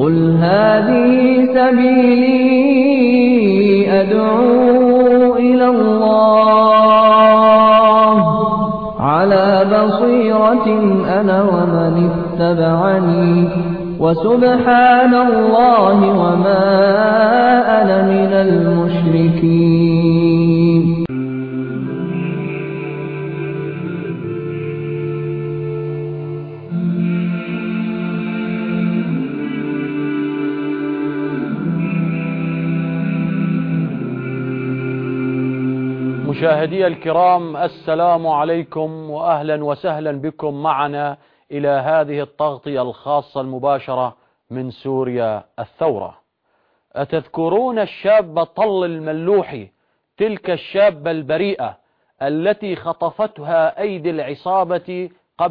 قل هذه سبيلي أدعو إلى الله على بصيرة أنا ومن اتبعني وسبحان الله وما أنا من المشركين. مشاهدي الكرام، السلام عليكم وأهلا وسهلا بكم معنا إلى هذه التغطية الخاصة المباشرة من سوريا الثورة. أتذكرون الشاب طل الملوحي، تلك الشابة البريئة التي خطفتها أيدي العصابة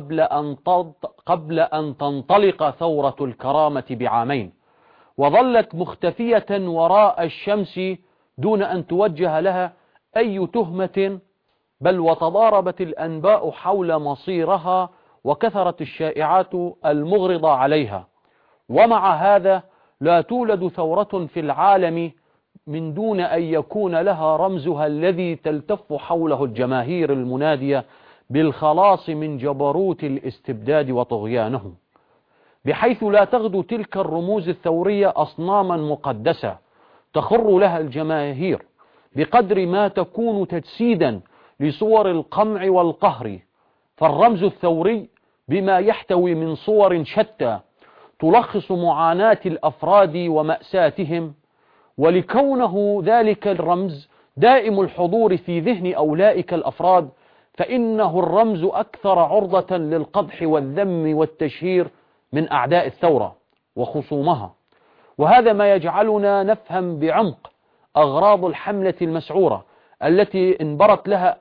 قبل أن تنطلق ثورة الكرامة بعامين، وظلت مختفية وراء الشمس دون أن توجه لها أي تهمة، بل وتضاربت الأنباء حول مصيرها وكثرت الشائعات المغرضة عليها. ومع هذا لا تولد ثورة في العالم من دون أن يكون لها رمزها الذي تلتف حوله الجماهير المنادية بالخلاص من جبروت الاستبداد وطغيانه، بحيث لا تغدو تلك الرموز الثورية أصناما مقدسة تخر لها الجماهير بقدر ما تكون تجسيدا لصور القمع والقهر. فالرمز الثوري بما يحتوي من صور شتى تلخص معاناة الأفراد ومأساتهم، ولكونه ذلك الرمز دائم الحضور في ذهن أولئك الأفراد فإنه الرمز أكثر عرضة للقدح والذم والتشهير من أعداء الثورة وخصومها. وهذا ما يجعلنا نفهم بعمق أغراض الحملة المسعورة التي انبرت لها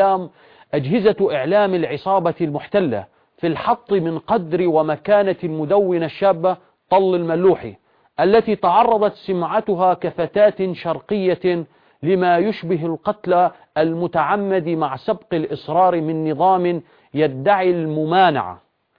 أجهزة إعلام العصابة المحتلة في الحط من قدر ومكانة المدونة الشابة طل الملوحي، التي تعرضت سمعتها كفتاة شرقية لما يشبه القتل المتعمد مع سبق الإصرار من نظام يدعي الممانعة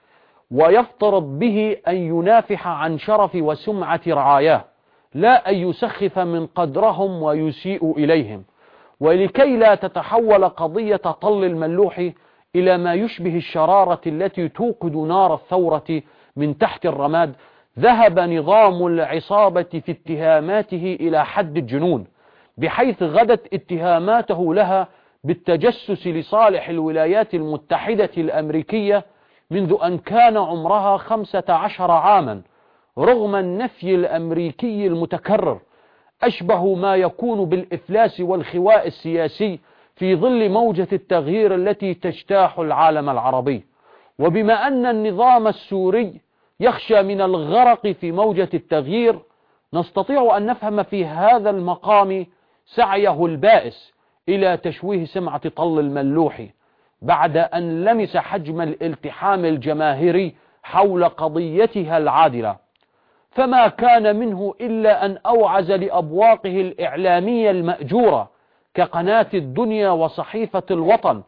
ويفترض به أن ينافح عن شرف وسمعة رعاياه، لا أن يسخف من قدرهم ويسيء إليهم. ولكي لا تتحول قضية طل الملوحي إلى ما يشبه الشرارة التي توقد نار الثورة من تحت الرماد، ذهب نظام العصابة في اتهاماته إلى حد الجنون، بحيث غدت اتهاماته لها بالتجسس لصالح الولايات المتحدة الأمريكية منذ أن كان عمرها 15 عاما، رغم النفي الأمريكي المتكرر أشبه ما يكون بالإفلاس والخواء السياسي في ظل موجة التغيير التي تجتاح العالم العربي. وبما أن النظام السوري يخشى من الغرق في موجة التغيير، نستطيع أن نفهم في هذا المقام سعيه البائس إلى تشويه سمعة طل الملوحي بعد أن لمس حجم الالتحام الجماهيري حول قضيتها العادلة. فما كان منه إلا أن أوعز لأبواقه الإعلامية المأجورة كقناة الدنيا وصحيفة الوطن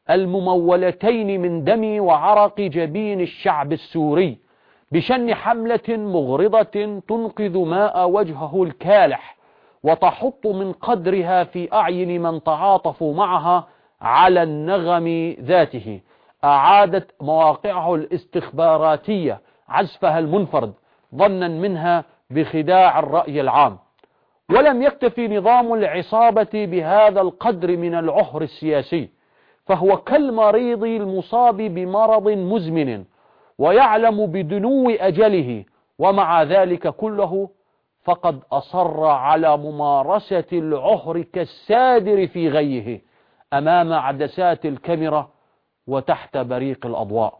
الممولتين من دم وعرق جبين الشعب السوري بشن حملة مغرضة تنقذ ماء وجهه الكالح وتحط من قدرها في أعين من تعاطفوا معها على النغم ذاته. أعادت مواقعه الاستخباراتية عزفها المنفرد ظنا منها بخداع الرأي العام. ولم يكتفي نظام العصابة بهذا القدر من العهر السياسي، فهو كالمريض المصاب بمرض مزمن ويعلم بدنو أجله، ومع ذلك كله فقد أصر على ممارسة العهر كالسادر في غيه أمام عدسات الكاميرا وتحت بريق الأضواء،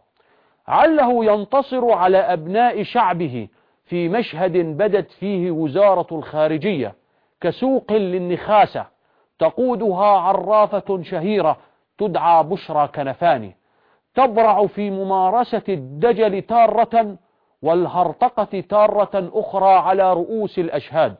عله ينتصر على أبناء شعبه في مشهد بدت فيه وزارة الخارجية كسوق للنخاسة تقودها عرافة شهيرة تدعى بشرى كنفاني، تبرع في ممارسة الدجل تارة والهرطقة تارة أخرى على رؤوس الأشهاد.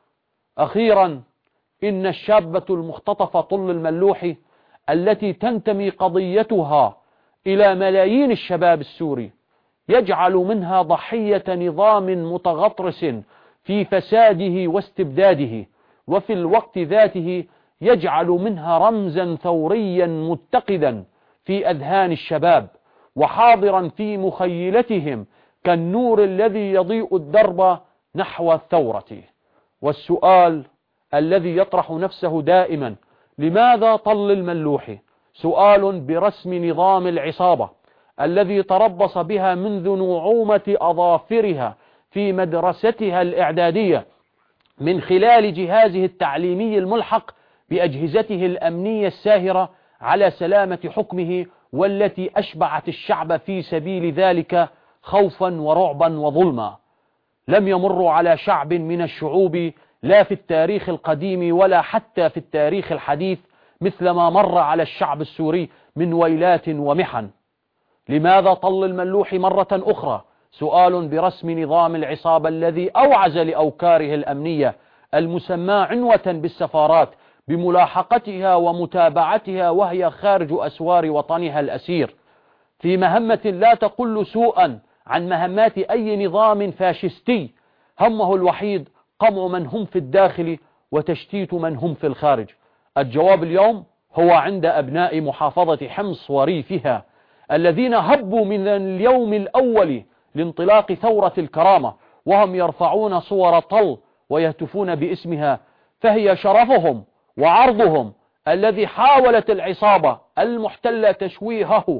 أخيرا إن الشابة المختطفة طل الملوحي التي تنتمي قضيتها إلى ملايين الشباب السوري يجعل منها ضحية نظام متغطرس في فساده واستبداده، وفي الوقت ذاته يجعل منها رمزا ثوريا متقدا في أذهان الشباب وحاضرا في مخيلتهم كالنور الذي يضيء الدرب نحو الثورة. والسؤال الذي يطرح نفسه دائما: لماذا طل الملوحي؟ سؤال برسم نظام العصابة الذي تربص بها منذ نعومة أظافرها في مدرستها الإعدادية من خلال جهازه التعليمي الملحق بأجهزته الأمنية الساهرة على سلامة حكمه، والتي أشبعت الشعب في سبيل ذلك خوفا ورعبا وظلما. لم يمر على شعب من الشعوب لا في التاريخ القديم ولا حتى في التاريخ الحديث مثل ما مر على الشعب السوري من ويلات ومحن. لماذا طل الملوحي مرة أخرى؟ سؤال برسم نظام العصابة الذي أوعز لأوكاره الأمنية المسمى عنوة بالسفارات بملاحقتها ومتابعتها وهي خارج أسوار وطنها الأسير، في مهمة لا تقل سوءا عن مهمات أي نظام فاشستي همه الوحيد قمع من هم في الداخل وتشتيت من هم في الخارج. الجواب اليوم هو عند أبناء محافظة حمص وريفها الذين هبوا من اليوم الأول لانطلاق ثورة الكرامة وهم يرفعون صور طل ويهتفون باسمها، فهي شرفهم وعرضهم الذي حاولت العصابة المحتلة تشويهه.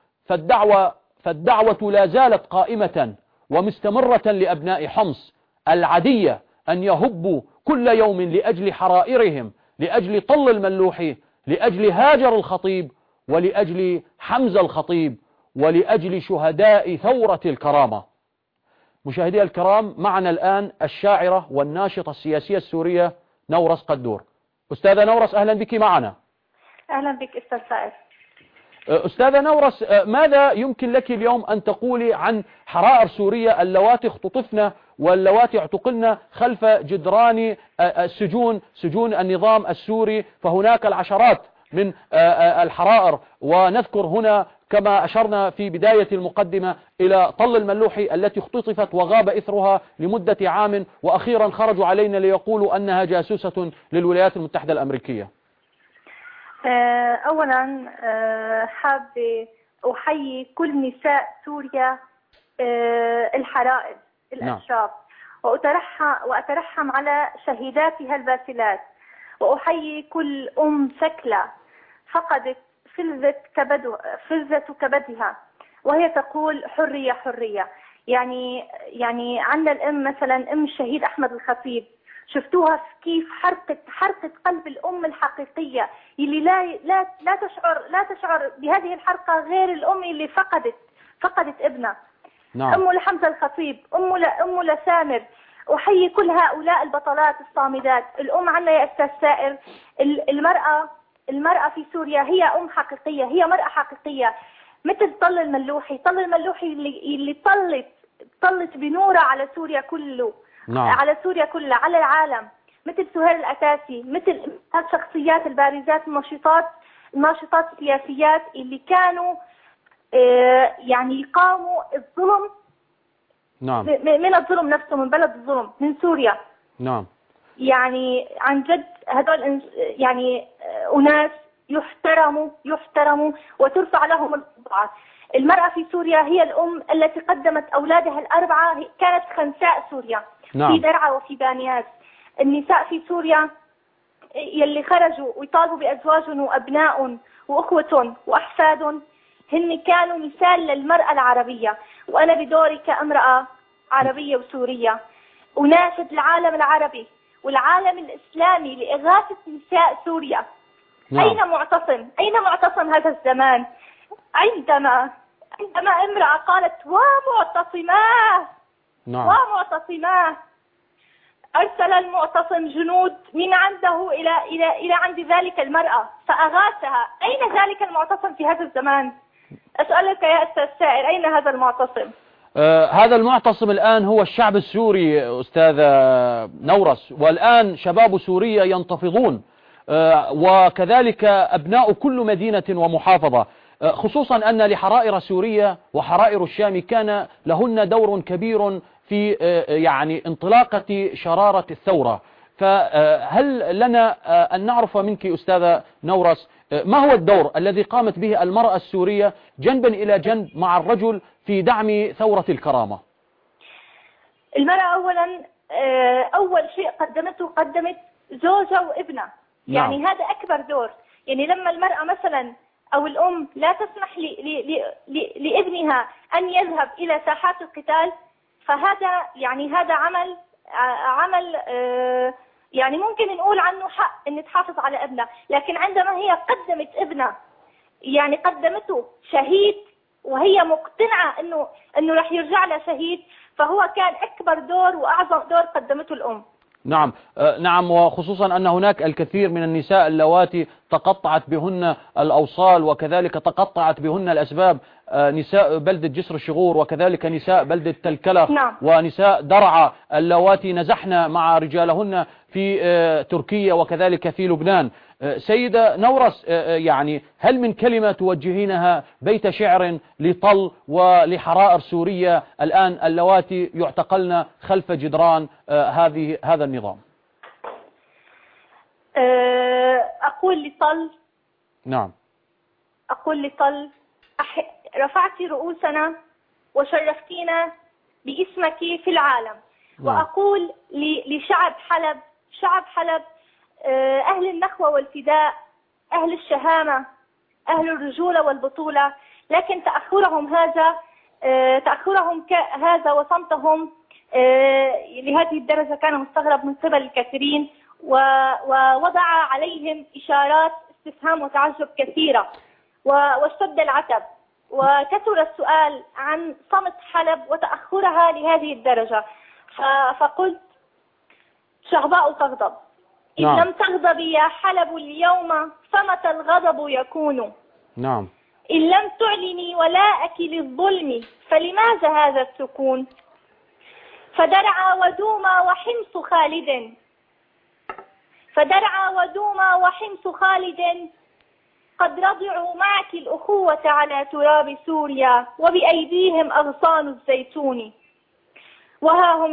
فالدعوة لا زالت قائمة ومستمرة لأبناء حمص العادية أن يهبوا كل يوم لأجل حرائرهم، لأجل طل الملوحي، لأجل هاجر الخطيب، ولأجل حمزة الخطيب، ولأجل شهداء ثورة الكرامة. مشاهدي الكرام، معنا الآن الشاعرة والناشطة السياسية السورية نورس قدور. أستاذة نورس، أهلا بك معنا. أهلا بك أستاذ سائر. أستاذة نورس، ماذا يمكن لك اليوم أن تقولي عن حرائر سوريا اللواتي اختطفن واللواتي اعتقلن خلف جدران سجون النظام السوري؟ فهناك العشرات من الحرائر، ونذكر هنا كما أشرنا في بداية المقدمة إلى طل الملوحي التي اختطفت وغاب إثرها لمدة عام، وأخيرا خرجوا علينا ليقولوا أنها جاسوسة للولايات المتحدة الأمريكية. أولا حابة أحيي كل نساء سوريا الحرائر الأشراف، وأترحم على شهيداتها الباسلات، وأحيي كل أم ثكلى فقدت فلذة كبدها وهي تقول حرية حرية. يعني عندنا الأم مثلا أم الشهيد أحمد الخطيب، شفتوها كيف حرقت قلب الأم الحقيقية اللي لا تشعر بهذه الحرقة غير الأم اللي فقدت ابنها. نعم. أم لحمزة الخطيب، أم لسامر. أحيي كل هؤلاء البطلات الصامدات. الأم عنا يا أستاذ سائر، المرأة في سوريا هي أم حقيقية، هي مرأة حقيقية، مثل طل الملوحي اللي طلت بنورة على سوريا كله. نعم. على سوريا كلها، على العالم، مثل سهير الأساسي، مثل الشخصيات البارزات الناشطات السياسيات اللي كانوا يعني يقاوموا الظلم. نعم. من الظلم نفسه، من بلد الظلم، من سوريا. نعم. يعني عن جد هذول يعني أناس يحترموا وترفع لهم القبعة. المرأة في سوريا هي الأم التي قدمت أولادها الأربعة، كانت خنساء سوريا. نعم. في درعا وفي بانياس. النساء في سوريا يلي خرجوا ويطالبوا بأزواجهم وأبناء وأخوة وأحفاد هن كانوا مثال للمرأة العربية. وأنا بدوري كامرأة عربية وسورية أناشد العالم العربي والعالم الإسلامي لإغاثة نساء سوريا. نعم. أين معتصم هذا الزمان؟ عندما امرأة قالت ومعتصماه. نعم. ومعتصماه، أرسل المعتصم جنود من عنده إلى عند ذلك المرأة فأغاثها. أين ذلك المعتصم في هذا الزمان؟ أسألك يا أستاذ سائر، أين هذا المعتصم؟ هذا المعتصم الآن هو الشعب السوري أستاذة نورس، والآن شباب سوريا ينتفضون، وكذلك أبناء كل مدينة ومحافظة. خصوصا أن لحرائر سوريا وحرائر الشام كان لهن دور كبير في يعني انطلاقة شرارة الثورة. فهل لنا أن نعرف منك أستاذة نورس ما هو الدور الذي قامت به المرأة السورية جنبا إلى جنب مع الرجل في دعم ثورة الكرامة؟ المرأة أولا أول شيء قدمت زوجها وابنها. يعني هذا أكبر دور. يعني لما المرأة مثلا أو الأم لا تسمح لابنها أن يذهب إلى ساحات القتال، فهذا يعني هذا عمل يعني ممكن نقول عنه حق أن تحافظ على ابنها. لكن عندما هي قدمت ابنها، يعني قدمته شهيد وهي مقتنعة أنه رح يرجع لها شهيد، فهو كان أكبر دور وأعظم دور قدمته الأم. نعم نعم، وخصوصا أن هناك الكثير من النساء اللواتي تقطعت بهن الأوصال وكذلك تقطعت بهن الأسباب، نساء بلدة جسر الشغور وكذلك نساء بلدة تلكلخ ونساء درعا اللواتي نزحن مع رجالهن في تركيا وكذلك في لبنان. سيدة نورس، يعني هل من كلمة توجهينها بيت شعر لطل ولحرائر سوريا الآن اللواتي يعتقلن خلف جدران هذا النظام؟ أقول لطل، نعم، أقول لطل رفعت رؤوسنا وشرفتينا باسمك في العالم. نعم. وأقول لشعب حلب، شعب حلب، أهل النخوة والفداء، أهل الشهامة، أهل الرجولة والبطولة، لكن تأخرهم هذا وصمتهم لهذه الدرجة كان مستغرب من قبل الكثيرين، ووضع عليهم إشارات استفهام وتعجب كثيرة، واشتد العتب وكثر السؤال عن صمت حلب وتأخرها لهذه الدرجة. فقلت شهباء تغضب، إن لم تغضبي يا حلب اليوم فمتى الغضب يكون. نعم. إن لم تعلني ولاءك للظلم فلماذا هذا السكون. فدرعا ودوما وحمص خالد، فدرعا ودوما وحمص خالد قد رضعوا معك الأخوة على تراب سوريا وبأيديهم أغصان الزيتون. وها هم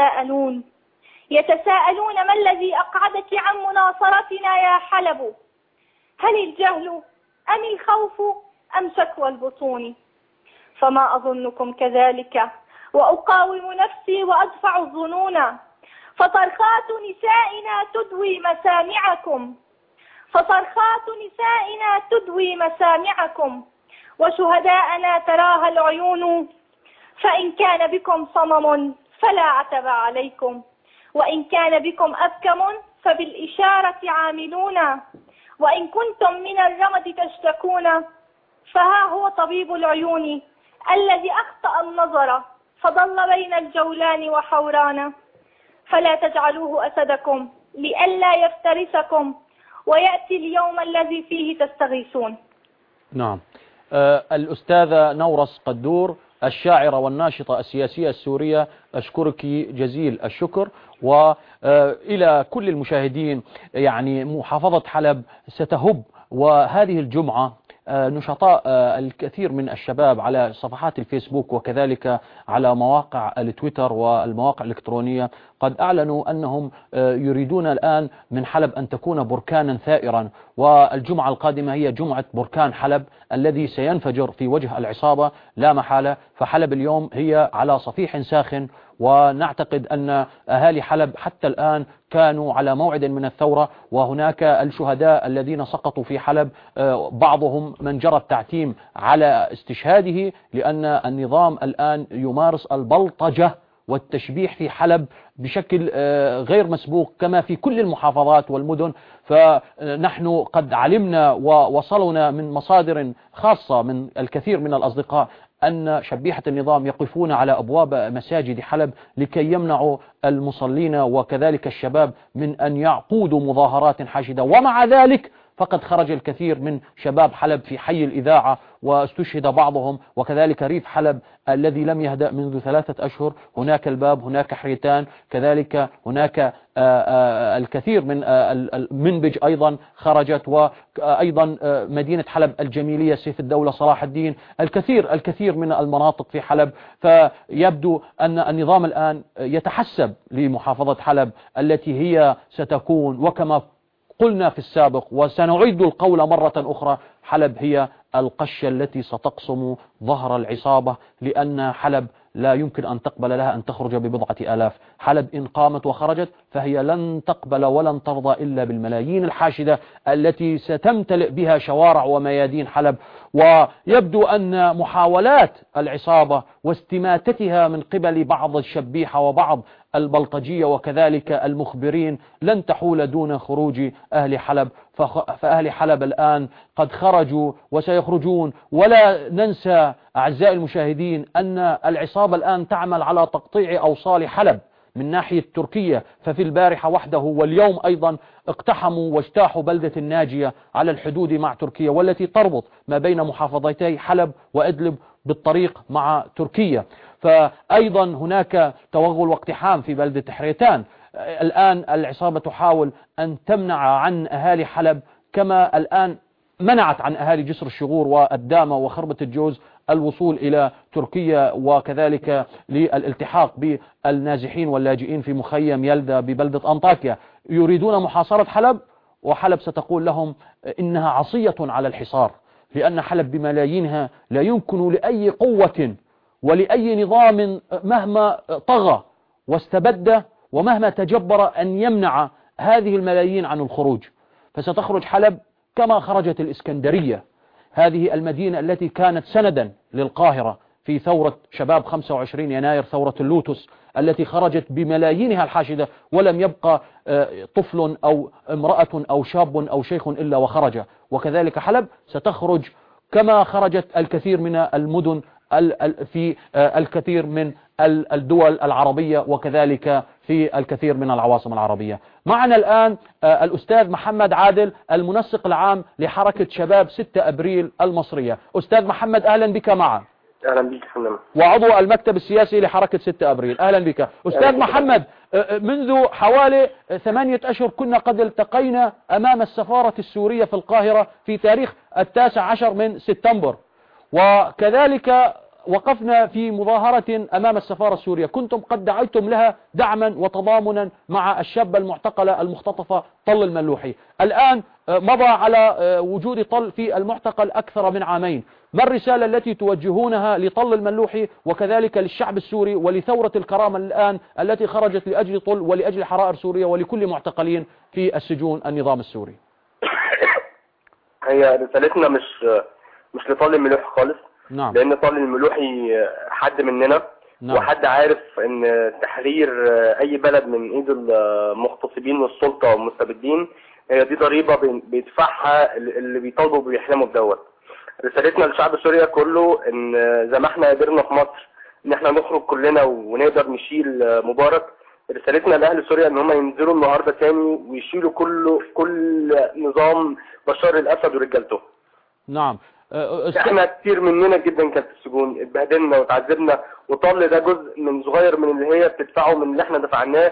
يتساءلون ما الذي أقعدك عن مناصرتنا يا حلب. هل الجهل أم الخوف أم شكوى البطون. فما أظنكم كذلك وأقاوم نفسي وأدفع الظنون. فصرخات نسائنا تدوي مسامعكم، فصرخات نسائنا تدوي مسامعكم، وشهداءنا تراها العيون. فإن كان بكم صمم فلا عتب عليكم، وإن كان بكم أبكم فبالإشارة عاملون. وإن كنتم من الرمد تشتكون فها هو طبيب العيون الذي أخطأ النظر فضل بين الجولان وحوران. فلا تجعلوه أسدكم لئلا يفترسكم ويأتي اليوم الذي فيه تستغيثون. نعم. الأستاذة نورس قدور الشاعرة والناشطة السياسية السورية، أشكرك جزيل الشكر. وإلى كل المشاهدين، يعني محافظة حلب ستهب، وهذه الجمعة نشطاء الكثير من الشباب على صفحات الفيسبوك وكذلك على مواقع التويتر والمواقع الإلكترونية قد أعلنوا أنهم يريدون الآن من حلب أن تكون بركانا ثائرا، والجمعة القادمة هي جمعة بركان حلب الذي سينفجر في وجه العصابة لا محالة. فحلب اليوم هي على صفيح ساخن، ونعتقد أن أهالي حلب حتى الآن كانوا على موعد من الثورة، وهناك الشهداء الذين سقطوا في حلب بعضهم من جرى التعتيم على استشهاده، لأن النظام الآن يمارس البلطجة والتشبيح في حلب بشكل غير مسبوق كما في كل المحافظات والمدن. فنحن قد علمنا ووصلنا من مصادر خاصة من الكثير من الأصدقاء أن شبيحة النظام يقفون على أبواب مساجد حلب لكي يمنعوا المصلين وكذلك الشباب من أن يعقودوا مظاهرات حاشدة، ومع ذلك فقد خرج الكثير من شباب حلب في حي الإذاعة واستشهد بعضهم، وكذلك ريف حلب الذي لم يهدأ منذ 3 أشهر، هناك الباب، هناك حريتان، كذلك هناك الكثير من منبج أيضا خرجت، وأيضا مدينة حلب الجميلية سيف الدولة صلاح الدين، الكثير من المناطق في حلب. فيبدو أن النظام الآن يتحسب لمحافظة حلب التي هي ستكون، وكما قلنا في السابق وسنعيد القول مرة أخرى، حلب هي القشة التي ستقصم ظهر العصابة، لأن حلب لا يمكن أن تقبل لها أن تخرج ب1,000 آلاف. حلب إن قامت وخرجت فهي لن تقبل ولن ترضى إلا بالملايين الحاشدة التي ستمتلئ بها شوارع وميادين حلب. ويبدو أن محاولات العصابة واستماتتها من قبل بعض الشبيحة وبعض البلطجية وكذلك المخبرين لن تحول دون خروج أهل حلب. فأهل حلب الآن قد خرجوا وسيخرجون. ولا ننسى أعزائي المشاهدين أن العصابة الآن تعمل على تقطيع أوصال حلب من ناحية تركيا، ففي البارحة وحده واليوم أيضا اقتحموا واجتاحوا بلدة الناجية على الحدود مع تركيا، والتي تربط ما بين محافظتي حلب وإدلب بالطريق مع تركيا. فأيضا هناك توغل واقتحام في بلدة حريتان. الآن العصابة تحاول أن تمنع عن أهالي حلب كما الآن منعت عن أهالي جسر الشغور والدامة وخربة الجوز الوصول إلى تركيا، وكذلك للالتحاق بالنازحين واللاجئين في مخيم يلدا ببلدة أنطاكيا. يريدون محاصرة حلب، وحلب ستقول لهم إنها عصية على الحصار، لأن حلب بملايينها لا يمكن لأي قوة ولأي نظام مهما طغى واستبد ومهما تجبر أن يمنع هذه الملايين عن الخروج. فستخرج حلب كما خرجت الإسكندرية، هذه المدينة التي كانت سندا للقاهرة في ثورة شباب 25 يناير، ثورة اللوتس التي خرجت بملايينها الحاشدة، ولم يبقى طفل أو امرأة أو شاب أو شيخ إلا وخرج. وكذلك حلب ستخرج كما خرجت الكثير من المدن في الكثير من الدول العربية، وكذلك في الكثير من العواصم العربية. معنا الآن الأستاذ محمد عادل، المنسق العام لحركة شباب 6 أبريل المصرية. أستاذ محمد أهلا بك معنا. أهلا بك فندم. وعضو المكتب السياسي لحركة 6 أبريل. أهلا بك أستاذ محمد. منذ حوالي 8 أشهر كنا قد التقينا أمام السفارة السورية في القاهرة في تاريخ 19 من سبتمبر، وكذلك وقفنا في مظاهرة أمام السفارة السورية، كنتم قد دعيتم لها دعما وتضامنا مع الشابة المعتقلة المختطفة طل الملوحي. الآن مضى على وجود طل في المعتقل أكثر من عامين. ما الرسالة التي توجهونها لطل الملوحي وكذلك للشعب السوري ولثورة الكرامة الآن التي خرجت لأجل طل ولأجل حرائر سوريا ولكل معتقلين في السجون النظام السوري؟ هي رسالتنا مش لطل الملوحي خالص. نعم. لأن طل الملوحي حد مننا. نعم. وحد عارف ان تحرير اي بلد من ايد المغتصبين والسلطة والمستبدين هي دي ضريبة بيدفعها اللي بيطالبوا بيحلموا بدوت. رسالتنا للشعب السوري كله ان زي ما احنا قدرنا في مصر ان احنا نخرج كلنا ونقدر نشيل مبارك، رسالتنا لاهل سوريا ان هم ينزلوا النهارده تاني ويشيلوا كل نظام بشار الاسد ورجالته. نعم. احنا كتير مننا جدا كانت في السجون، اتبهدلنا وتعذبنا، وطل ده جزء من صغير من اللي هي بتدفعه من اللي احنا دفعناه.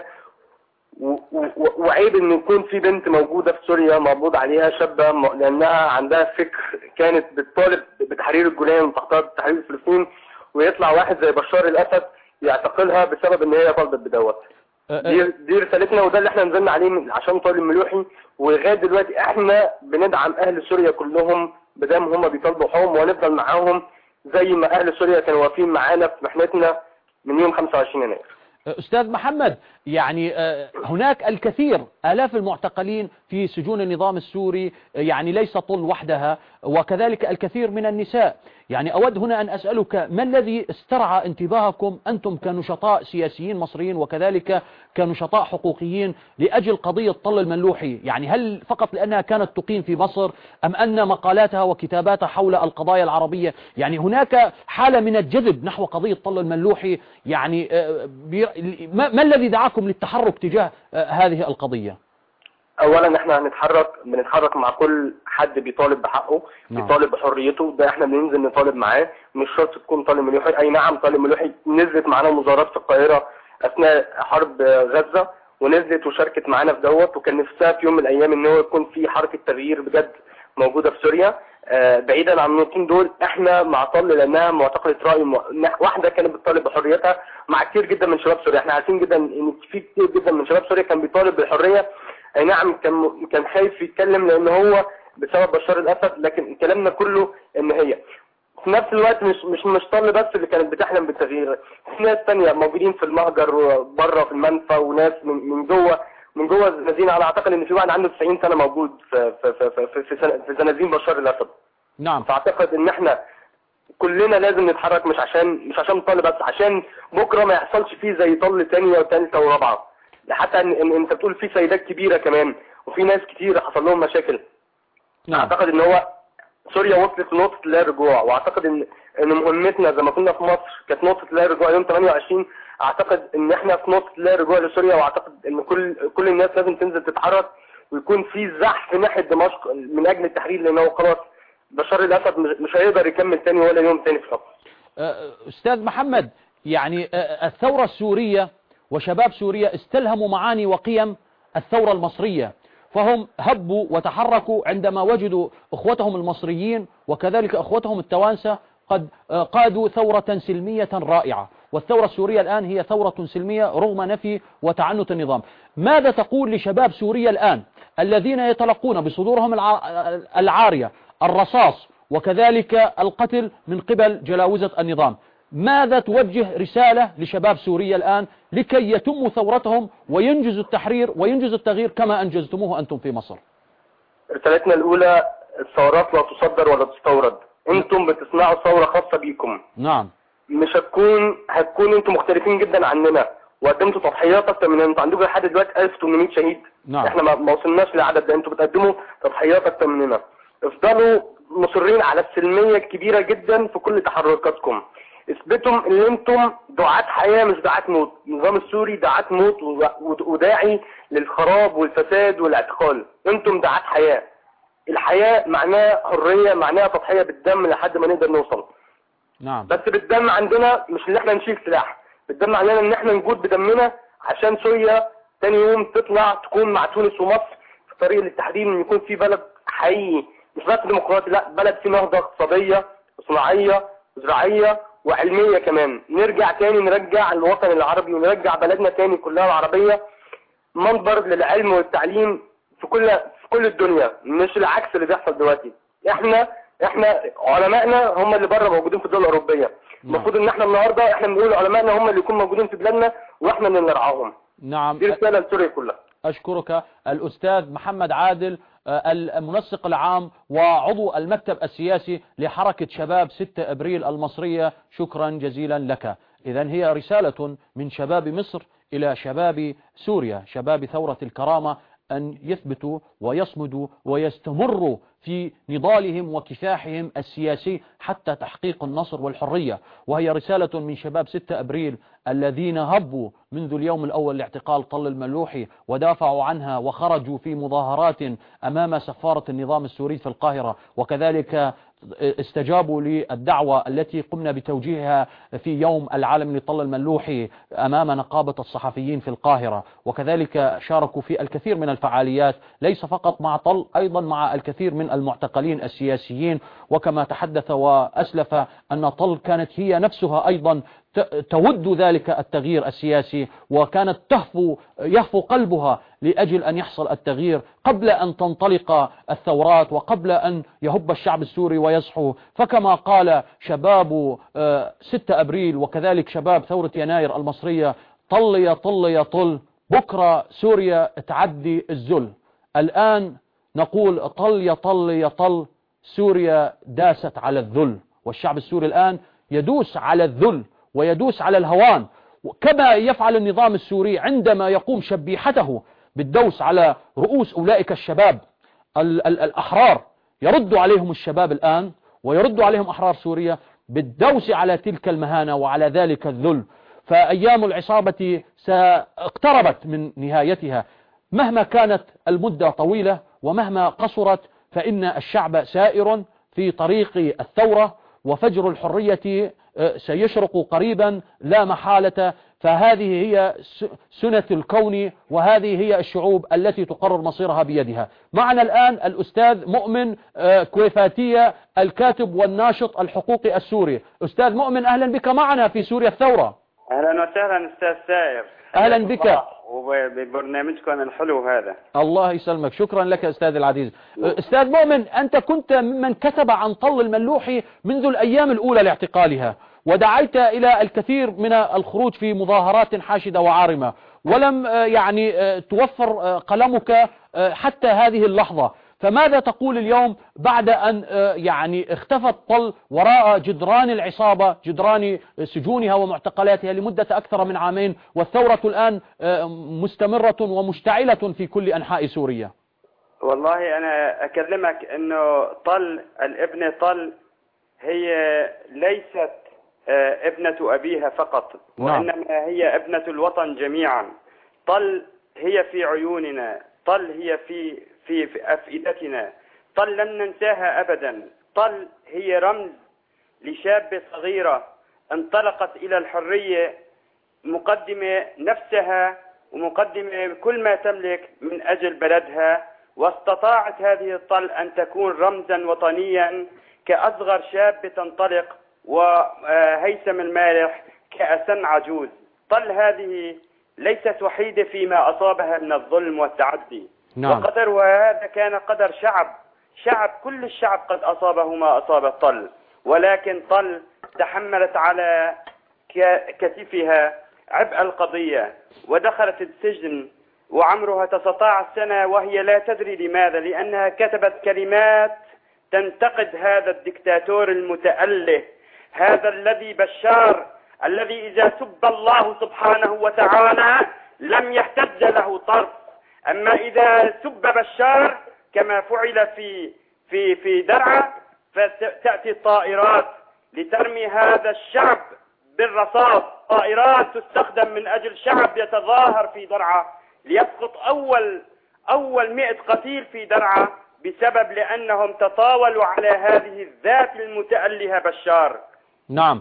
وعيب ان يكون في بنت موجودة في سوريا مقبوض عليها شابة لانها عندها فكر كانت بتطالب بتحرير الجولان وتحتاج تحرير فلسطين، ويطلع واحد زي بشار الاسد يعتقلها بسبب ان هي طالبت بدوت. دي رسالتنا، وده اللي احنا نزلنا عليه عشان طالب الملوحي. ولغايه دلوقتي احنا بندعم اهل سوريا كلهم بدام هم بيطالبوا حقوقهم، وهنفضل معاهم زي ما اهل سوريا كانوا واقفين معانا في محنتنا من يوم 25 يناير. أستاذ محمد، يعني هناك الكثير آلاف المعتقلين في سجون النظام السوري، يعني ليس طل وحدها، وكذلك الكثير من النساء. يعني أود هنا أن أسألك ما الذي استرعى انتباهكم أنتم كنشطاء سياسيين مصريين وكذلك كنشطاء حقوقيين لأجل قضية طل الملوحي؟ يعني هل فقط لأنها كانت تقيم في مصر أم أن مقالاتها وكتاباتها حول القضايا العربية، يعني هناك حالة من الجذب نحو قضية طل الملوحي؟ يعني ما الذي دعاكم للتحرك تجاه هذه القضية؟ اولا احنا بنتحرك مع كل حد بيطالب بحقه، بيطالب بحريته، ده احنا بننزل نطالب معاه. مش شرط تكون طالب ملوحي، اي نعم طالب ملوحي نزلت معانا مظاهرات في القاهره اثناء حرب غزه، ونزلت وشاركت معانا في دوت، وكان نفسها في يوم من الايام ان هو يكون في حركه تغيير بجد موجوده في سوريا. بعيدا عن النقطتين دول، احنا مع طل لانها معتقده راي واحده كانت بتطالب بحريتها مع كتير جدا من شباب سوريا. احنا عارفين جدا ان في كتير جدا من شباب سوريا كان بيطالب بالحريه، اي نعم كان خايف يتكلم لان هو بسبب بشار الاسد، لكن كلامنا كله ان هي في نفس الوقت مش طل بس اللي كانت بتحلم بالتغيير، في ناس ثانيه موجودين في المهجر وبره في المنفى، وناس من جوه الزنازين. انا اعتقد ان في واحد عنده 90 سنه موجود في زنازين بشار الاسد. نعم. فاعتقد ان احنا كلنا لازم نتحرك، مش عشان طل بس، عشان بكره ما يحصلش فيه زي طل ثانيه وثالثه ورابعه. حتى ان انت بتقول في سيدات كبيره كمان، وفي ناس كتير حصل لهم مشاكل. نعم. اعتقد ان هو سوريا وصلت لنقطه لا رجوع، واعتقد ان مهمتنا زي ما كنا في مصر كانت نقطه لا رجوع يوم 28. اعتقد ان احنا في نقطه لا رجوع لسوريا، واعتقد ان كل الناس لازم تنزل تتحرك، ويكون في زحف ناحيه دمشق من اجل التحرير، لانه خلاص بشار الاسد مش هيقدر يكمل تاني ولا يوم تاني في الحكم. استاذ محمد، يعني الثوره السوريه وشباب سوريا استلهموا معاني وقيم الثوره المصريه، فهم هبوا وتحركوا عندما وجدوا اخوتهم المصريين وكذلك اخوتهم التوانسه قد قادوا ثوره سلميه رائعه، والثوره السوريه الان هي ثوره سلميه رغم نفي وتعنت النظام. ماذا تقول لشباب سوريا الان الذين يتلقون بصدورهم العاريه الرصاص وكذلك القتل من قبل جلاوزة النظام؟ ماذا توجه رسالة لشباب سوريا الآن لكي يتموا ثورتهم وينجزوا التحرير وينجزوا التغيير كما أنجزتموه أنتم في مصر؟ رسالتنا الأولى: الثورات لا تصدر ولا تستورد، أنتم بتصنعوا ثورة خاصة بيكم. نعم. مش هتكون أنتم مختلفين جدا عننا، وقدمتوا تضحيات أكتر مننا. أنتم عندكم لحد دلوقتي 1800 شهيد. نعم. احنا ما وصلناش للعدد ده، أنتم بتقدموا تضحيات أكتر مننا. افضلوا مصرين على السلمية الكبيرة جدا في كل تحركاتكم. اثبتوا ان انتم دعاة حياة مش دعاة موت. النظام السوري دعاة موت وداعي للخراب والفساد والاعتقال. انتم دعاة حياة. الحياة معناها حرية، معناها تضحية بالدم لحد ما نقدر نوصل. نعم. بس بالدم عندنا مش ان احنا نشيل سلاح، بالدم عندنا ان احنا نجود بدمنا عشان سوريا تاني يوم تطلع تكون مع تونس ومصر في طريق للتحرير، ان يكون في بلد حقيقي مش بس ديمقراطي، لا بلد فيه نهضة اقتصادية وصناعية وزراعية وعلمية كمان. نرجع تاني نرجع الوطن العربي ونرجع بلدنا تاني كلها العربية منبر للعلم والتعليم في كل الدنيا، مش العكس اللي بيحصل دلوقتي. احنا علمائنا هم اللي بره موجودين في الدول الأوروبية. المفروض ان احنا النهارده احنا بنقول علمائنا هم اللي يكونوا موجودين في بلادنا واحنا اللي نرعاهم. نعم. دي رسالة لسوريا كلها. أشكرك الأستاذ محمد عادل، المنسق العام وعضو المكتب السياسي لحركة شباب 6 أبريل المصرية. شكرا جزيلا لك. إذن هي رسالة من شباب مصر إلى شباب سوريا، شباب ثورة الكرامة، أن يثبتوا ويصمدوا ويستمروا في نضالهم وكفاحهم السياسي حتى تحقيق النصر والحرية. وهي رسالة من شباب 6 أبريل الذين هبوا منذ اليوم الأول لاعتقال طل الملوحي ودافعوا عنها وخرجوا في مظاهرات أمام سفارة النظام السوري في القاهرة، وكذلك استجابوا للدعوة التي قمنا بتوجيهها في يوم العالم لطل الملوحي أمام نقابة الصحفيين في القاهرة، وكذلك شاركوا في الكثير من الفعاليات ليس فقط مع طل، أيضا مع الكثير من المعتقلين السياسيين. وكما تحدث وأسلف أن طل كانت هي نفسها أيضا تود ذلك التغيير السياسي، وكانت يهفو قلبها لأجل أن يحصل التغيير قبل أن تنطلق الثورات وقبل أن يهب الشعب السوري ويصحو. فكما قال شباب 6 أبريل وكذلك شباب ثورة يناير المصرية: طل يا طل يا طل، بكرة سوريا تعدي الذل. الآن نقول: طل يا طل يا طل، سوريا داست على الذل، والشعب السوري الآن يدوس على الذل ويدوس على الهوان، كما يفعل النظام السوري عندما يقوم شبيحته بالدوس على رؤوس أولئك الشباب الأحرار. يرد عليهم الشباب الآن ويرد عليهم أحرار سوريا بالدوس على تلك المهانة وعلى ذلك الذل. فأيام العصابة اقتربت من نهايتها. مهما كانت المدة طويلة ومهما قصرت فإن الشعب سائر في طريق الثورة، وفجر الحرية سيشرق قريبا لا محالة. فهذه هي سنة الكون، وهذه هي الشعوب التي تقرر مصيرها بيدها. معنا الآن الأستاذ مؤمن كويفاتية، الكاتب والناشط الحقوقي السوري. أستاذ مؤمن، أهلا بك معنا في سوريا الثورة. أهلا وسهلا أستاذ سائر، أهلا بك وببرنامجكم الحلو هذا. الله يسلمك، شكرا لك أستاذ العزيز. أستاذ مؤمن، أنت كنت ممن كتب عن طل الملوحي منذ الأيام الأولى لاعتقالها، ودعيت إلى الكثير من الخروج في مظاهرات حاشدة وعارمة، ولم توفر قلمك حتى هذه اللحظة. فماذا تقول اليوم بعد أن اختفت طل وراء جدران العصابة، جدران سجونها ومعتقلاتها لمدة أكثر من عامين، والثورة الآن مستمرة ومشتعلة في كل أنحاء سوريا؟ والله أنا أكلمك أنه طل، الابنة طل هي ليست ابنة أبيها فقط، وإنما هي ابنة الوطن جميعا. طل هي في عيوننا، طل هي في أفئدتنا، طل لن ننساها أبدا. طل هي رمز لشابة صغيرة انطلقت إلى الحرية، مقدمة نفسها ومقدمة كل ما تملك من أجل بلدها، واستطاعت هذه الطل أن تكون رمزا وطنيا كأصغر شابة تنطلق، وهيثم المالح كأسن عجوز. طل هذه ليست وحيدة فيما أصابها من الظلم والتعدي. نعم. وهذا كان قدر شعب كل الشعب قد أصابه ما أصاب طل، ولكن طل تحملت على كتفها عبء القضية ودخلت السجن وعمرها 19 سنة وهي لا تدري لماذا، لأنها كتبت كلمات تنتقد هذا الدكتاتور المتأله، هذا الذي بشار، الذي إذا سب الله سبحانه وتعالى لم يهتز له طرف. أما إذا سب بشار كما فعل في درعا فتأتي الطائرات لترمي هذا الشعب بالرصاص، طائرات تستخدم من أجل شعب يتظاهر في درعا ليسقط أول 100 قتيل في درعا بسبب لأنهم تطاولوا على هذه الذات المتألهة بشار. نعم.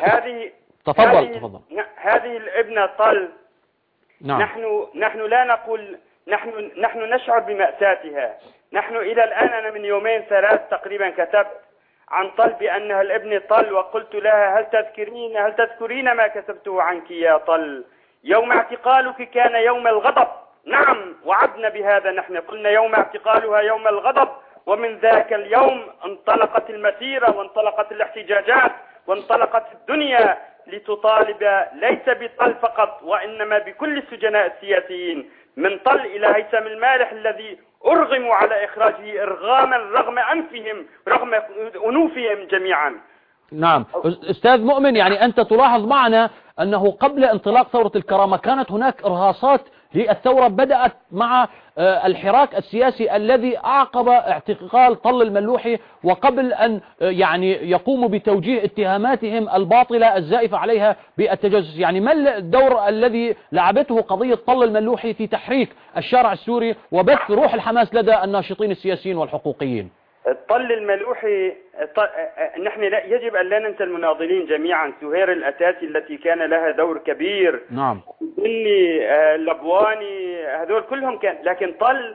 تفضل. هذه الابنة طل. نعم. نحن لا نقول، نحن نشعر بمأساتها. نحن إلى الآن، أنا من 2-3 تقريبا كتبت عن طل بأنها الابن طل، وقلت لها هل تذكرين ما كتبته عنك يا طل؟ يوم اعتقالك كان يوم الغضب. نعم، وعدنا بهذا، نحن قلنا يوم اعتقالها يوم الغضب، ومن ذاك اليوم انطلقت المسيرة وانطلقت الاحتجاجات وانطلقت الدنيا لتطالب ليس بطل فقط وإنما بكل السجناء السياسيين، من طل إلى هيثم المالح الذي أرغموا على إخراجه إرغاما رغم أنفهم، رغم أنوفهم جميعا. نعم. أستاذ مؤمن، أنت تلاحظ معنا أنه قبل انطلاق ثورة الكرامة كانت هناك إرهاصات للثورة بدأت مع الحراك السياسي الذي أعقب اعتقال طل الملوحي، وقبل أن يقوموا بتوجيه اتهاماتهم الباطلة الزائفة عليها بالتجسس. ما الدور الذي لعبته قضية طل الملوحي في تحريك الشارع السوري وبث روح الحماس لدى الناشطين السياسيين والحقوقيين؟ طل الملوحي، نحن يجب أن لا ننسى المناضلين جميعا، سهير الأتاتي التي كان لها دور كبير. نعم. بني لبواني، هذول كلهم كان، لكن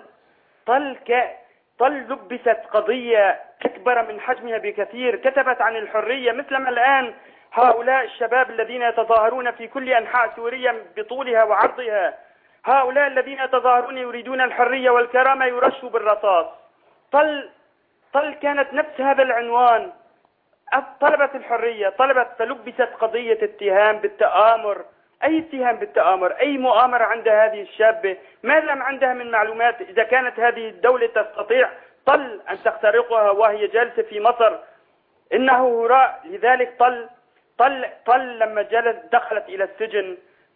طل لبست قضية أكبر من حجمها بكثير، كتبت عن الحرية مثلما الآن هؤلاء الشباب الذين يتظاهرون في كل أنحاء سوريا بطولها وعرضها، هؤلاء الذين يتظاهرون يريدون الحرية والكرامة يرشوا بالرصاص. طل كانت نفس هذا العنوان، طلبت الحرية، فلبست قضية اتهام بالتآمر. أي اتهام بالتآمر؟ أي مؤامرة عند هذه الشابة؟ ماذا عندها من معلومات؟ إذا كانت هذه الدولة تستطيع طل أن تخترقها وهي جالسة في مصر، إنه هراء. لذلك طل لما دخلت إلى السجن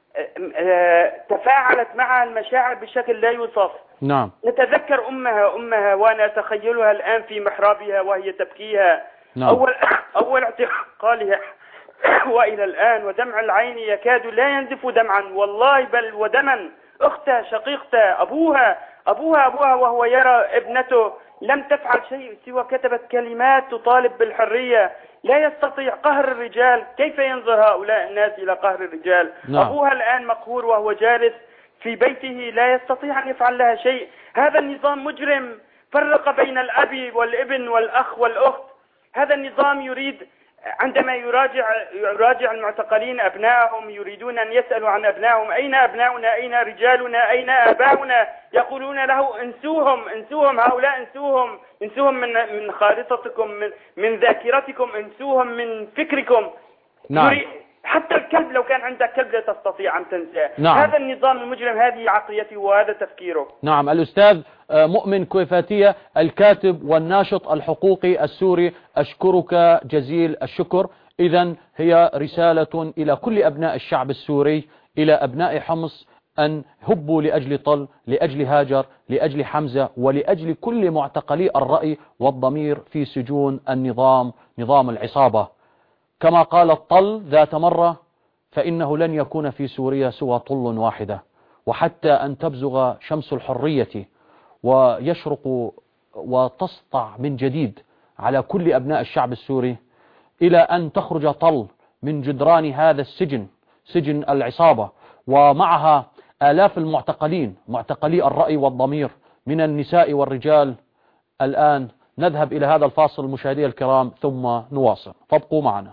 تفاعلت معها المشاعر بشكل لا يوصف. نعم. نتذكر أمها وأنا أتخيلها الآن في محرابها وهي تبكيها. نعم. أول اعتقالها وإلى الآن، ودمع العين يكاد لا ينزف دمعا والله بل ودما، أختها، شقيقتها، أبوها وهو يرى ابنته لم تفعل شيء سوى كتبت كلمات تطالب بالحرية، لا يستطيع قهر الرجال. كيف ينظر هؤلاء الناس إلى قهر الرجال؟ نعم. أبوها الآن مقهور وهو جالس في بيته لا يستطيع أن يفعل لها شيء. هذا النظام مجرم، فرق بين الأب والابن والأخ والأخت. هذا النظام يريد عندما يراجع المعتقلين أبنائهم، يريدون أن يسألوا عن أبنائهم، أين أبناؤنا، أين رجالنا، أين آباؤنا؟ يقولون له انسوهم هؤلاء، انسوهم من خارطتكم، من ذاكرتكم، انسوهم من فكركم. نعم. حتى الكلب لو كان عندك كلب لا تستطيع أن تنساه. نعم. هذا النظام المجرم، هذه عقليته وهذا تفكيره. نعم. الأستاذ مؤمن كويفاتية الكاتب والناشط الحقوقي السوري، أشكرك جزيل الشكر. إذن هي رسالة إلى كل أبناء الشعب السوري، إلى أبناء حمص، أن هبوا لأجل طل، لأجل هاجر، لأجل حمزة، ولأجل كل معتقلي الرأي والضمير في سجون النظام، نظام العصابة. كما قال طل ذات مرة: فإنه لن يكون في سوريا سوى طل واحدة، وحتى أن تبزغ شمس الحرية ويشرق وتسطع من جديد على كل أبناء الشعب السوري، إلى أن تخرج طل من جدران هذا السجن، سجن العصابة، ومعها آلاف المعتقلين، معتقلي الرأي والضمير من النساء والرجال. الآن نذهب إلى هذا الفاصل مشاهدي الكرام، ثم نواصل، فابقوا معنا.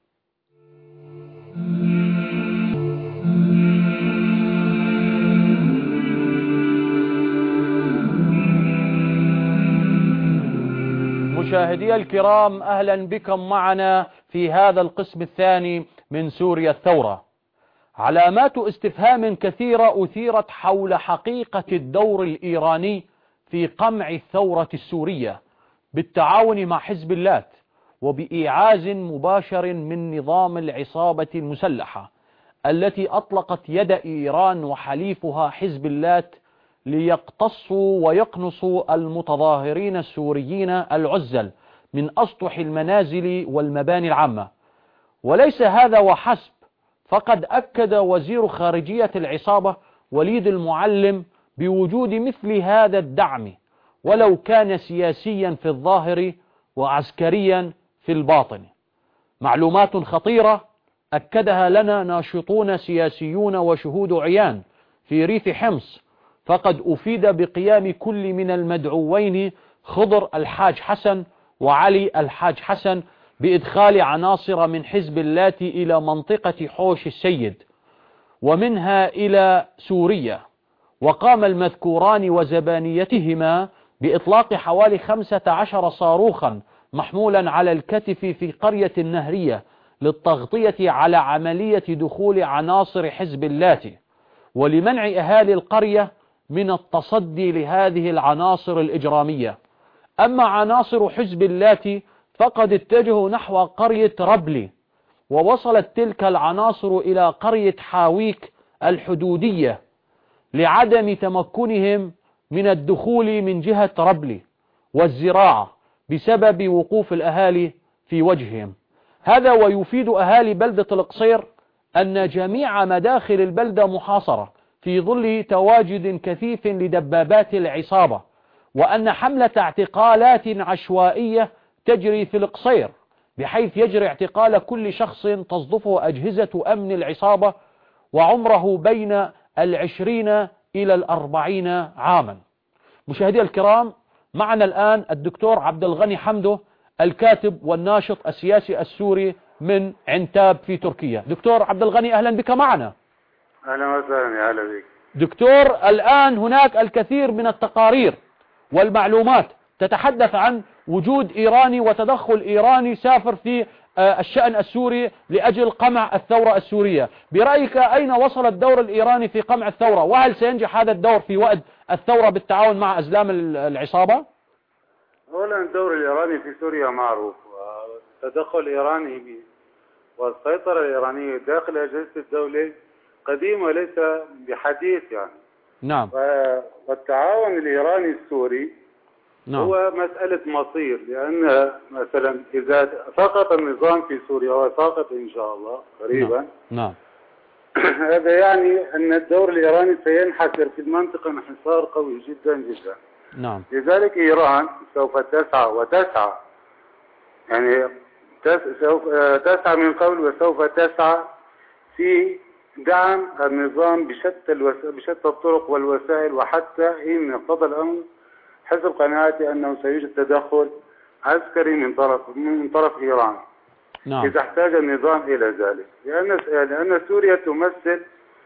مشاهدي الكرام، أهلا بكم معنا في هذا القسم الثاني من سوريا الثورة. علامات استفهام كثيرة أثيرت حول حقيقة الدور الإيراني في قمع الثورة السورية بالتعاون مع حزب الله، وبإيعاز مباشر من نظام العصابة المسلحة التي أطلقت يد إيران وحليفها حزب الله ليقتصوا ويقنصوا المتظاهرين السوريين العزل من أسطح المنازل والمباني العامة. وليس هذا وحسب، فقد أكد وزير خارجية العصابة وليد المعلم بوجود مثل هذا الدعم، ولو كان سياسيا في الظاهر وعسكريا في الباطن. معلومات خطيرة أكدها لنا ناشطون سياسيون وشهود عيان في ريف حمص، فقد أفيد بقيام كل من المدعوين خضر الحاج حسن وعلي الحاج حسن بإدخال عناصر من حزب الله إلى منطقة حوش السيد ومنها إلى سوريا، وقام المذكوران وزبانيتهما بإطلاق حوالي 15 صاروخا محمولا على الكتف في قرية النهرية للتغطية على عملية دخول عناصر حزب الله، ولمنع أهالي القرية من التصدي لهذه العناصر الإجرامية. أما عناصر حزب الله فقد اتجهوا نحو قرية ربلي، ووصلت تلك العناصر إلى قرية حاويك الحدودية لعدم تمكنهم من الدخول من جهة ربلي والزراعة بسبب وقوف الأهالي في وجههم. هذا ويفيد أهالي بلدة القصير أن جميع مداخل البلدة محاصرة في ظل تواجد كثيف لدبابات العصابة، وأن حملة اعتقالات عشوائية تجري في القصير، بحيث يجري اعتقال كل شخص تصدفه أجهزة أمن العصابة وعمره بين 20 إلى 40 عاما. مشاهدي الكرام، معنا الآن الدكتور عبد الغني حمدو الكاتب والناشط السياسي السوري من عنتاب في تركيا. دكتور عبد الغني، أهلا بك معنا. أهلا وسهلا، يا هلا بك دكتور. الآن هناك الكثير من التقارير والمعلومات تتحدث عن وجود إيراني وتدخل إيراني سافر في الشأن السوري لأجل قمع الثورة السورية. برأيك أين وصل الدور الإيراني في قمع الثورة؟ وهل سينجح هذا الدور في وقت الثورة بالتعاون مع أزلام العصابة؟ أولا الدور الإيراني في سوريا معروف، والتدخل الإيراني والسيطرة الإيرانية داخل أجهزة الدولة قديم وليس بحديث يعني. نعم. والتعاون الإيراني السوري نعم. هو مسألة مصير، لأن مثلا إذا سقط النظام في سوريا وساقط إن شاء الله قريبا، نعم. هذا يعني أن الدور الإيراني سينحسر في المنطقة انحسار قوي جدا جدا. نعم. لذلك إيران سوف تسعى يعني سوف تسعى من قبل وسوف تسعى في دعم النظام بشتى الطرق والوسائل، وحتى إن اقتضى الأمر حسب قناعتي أنه سيوجد تدخل عسكري من طرف إيران. نعم. إذا احتاج النظام إلى ذلك، لأن سوريا تمثل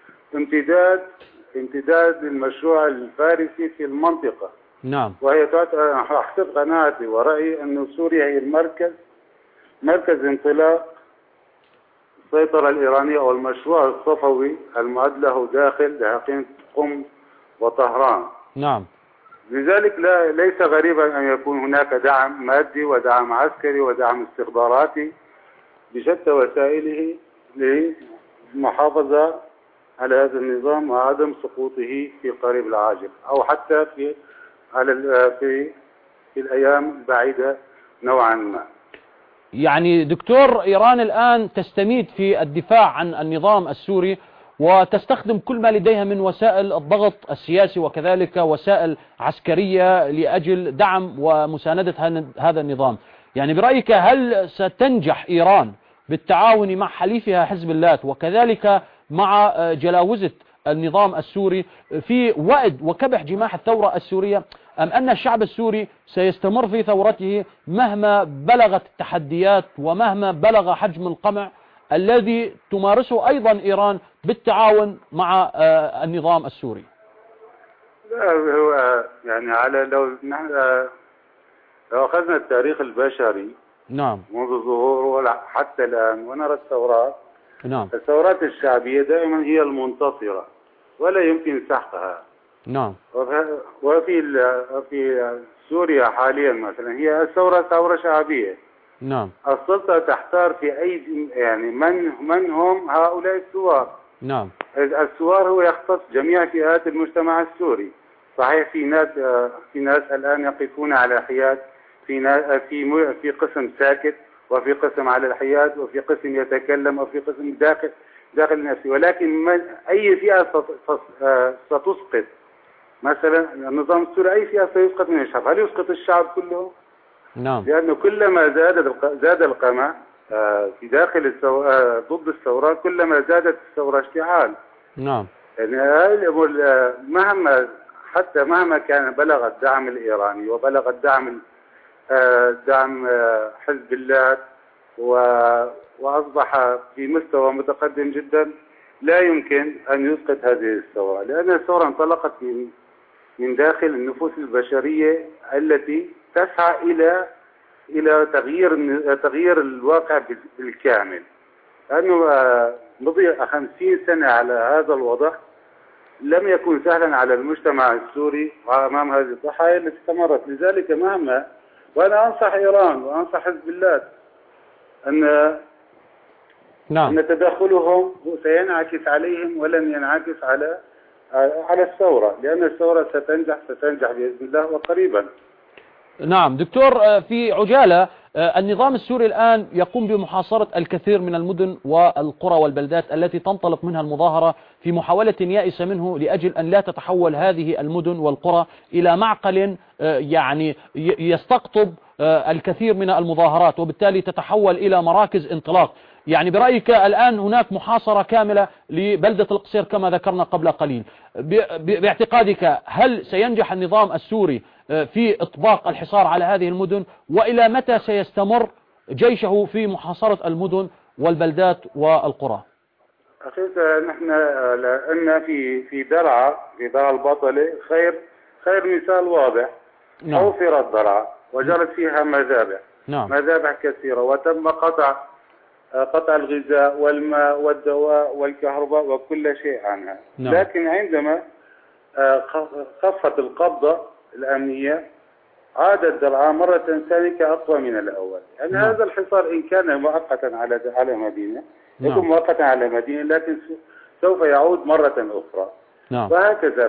امتداد للمشروع الفارسي في المنطقة. نعم. وهي حسب قناعتي ورأيي أن سوريا هي مركز انطلاق السيطرة الإيرانية أو المشروع الصفوي المعد له داخل دهاقين قم وطهران. نعم. لذلك ليس غريبا أن يكون هناك دعم مادي ودعم عسكري ودعم استخباراتي بشتى وسائله للمحافظة على هذا النظام وعدم سقوطه في قريب العاجل، أو حتى في الأيام البعيدة نوعا ما. يعني دكتور، إيران الآن تستميت في الدفاع عن النظام السوري وتستخدم كل ما لديها من وسائل الضغط السياسي وكذلك وسائل عسكرية لأجل دعم ومساندة هذا النظام. يعني برأيك هل ستنجح إيران بالتعاون مع حليفها حزب الله وكذلك مع جلاوزة النظام السوري في وأد وكبح جماح الثورة السورية، أم أن الشعب السوري سيستمر في ثورته مهما بلغت التحديات ومهما بلغ حجم القمع الذي تمارسه أيضا إيران بالتعاون مع النظام السوري؟ لا، هو يعني لو أخذنا التاريخ البشري نعم منذ ظهوره حتى الآن ونرى الثورات، نعم، الثورات الشعبية دائما هي المنتصرة ولا يمكن سحقها. نعم. وفي سوريا حاليا مثلا هي الثورة ثورة شعبية. نعم. السلطة تحتار في أي يعني من هم هؤلاء الثوار. نعم. الثوار هو يختص جميع فئات المجتمع السوري. صحيح في ناس الآن يقفون على الحياد، في قسم ساكت، وفي قسم على الحياد، وفي قسم يتكلم، وفي قسم داخل نفسه، ولكن أي فئة ستسقط مثلا النظام السوري، أي فئة سيسقط من الشعب؟ هل يسقط الشعب كله؟ نعم. لأنه كلما زاد القمع في داخل ضد الثورة كلما زادت الثورة اشتعال. نعم. يعني مهما كان بلغ الدعم الإيراني وبلغ دعم حزب الله وأصبح في مستوى متقدم جدا، لا يمكن أن يسقط هذه الثورة، لأن الثورة انطلقت من داخل النفوس البشرية التي تسعى إلى تغيير الواقع بالكامل. لأنه مضي 50 سنة على هذا الوضع لم يكن سهلا على المجتمع السوري أمام هذه الضحايا التي استمرت. لذلك وأنا أنصح إيران وأنصح حزب الله أن تدخلهم سينعكس عليهم ولن ينعكس على الثورة، لأن الثورة ستنجح بإذن الله وقريبا. نعم دكتور، في عجالة، النظام السوري الآن يقوم بمحاصرة الكثير من المدن والقرى والبلدات التي تنطلق منها المظاهرة في محاولة يائسة منه لأجل أن لا تتحول هذه المدن والقرى إلى معقل يعني يستقطب الكثير من المظاهرات، وبالتالي تتحول إلى مراكز انطلاق. يعني برأيك الآن هناك محاصرة كاملة لبلدة القصير كما ذكرنا قبل قليل. باعتقادك هل سينجح النظام السوري في إطباق الحصار على هذه المدن، وإلى متى سيستمر جيشه في محاصرة المدن والبلدات والقرى؟ أخي نحن لأن في درعا البطلة خير مثال واضح. نعم. حوصرت درعا وجرت فيها مذابح. نعم. مذابح كثيرة، وتم قطع الغذاء والماء والدواء والكهرباء وكل شيء عنها. نعم. لكن عندما خفت القبضة الأمنية عادت درعا مرة ثانية كأقوى من الأول. يعني نعم. هذا الحصار إن كان مؤقتا على مدينة يكون نعم. مؤقتا على مدينة، لكن سوف يعود مرة أخرى. نعم. وهكذا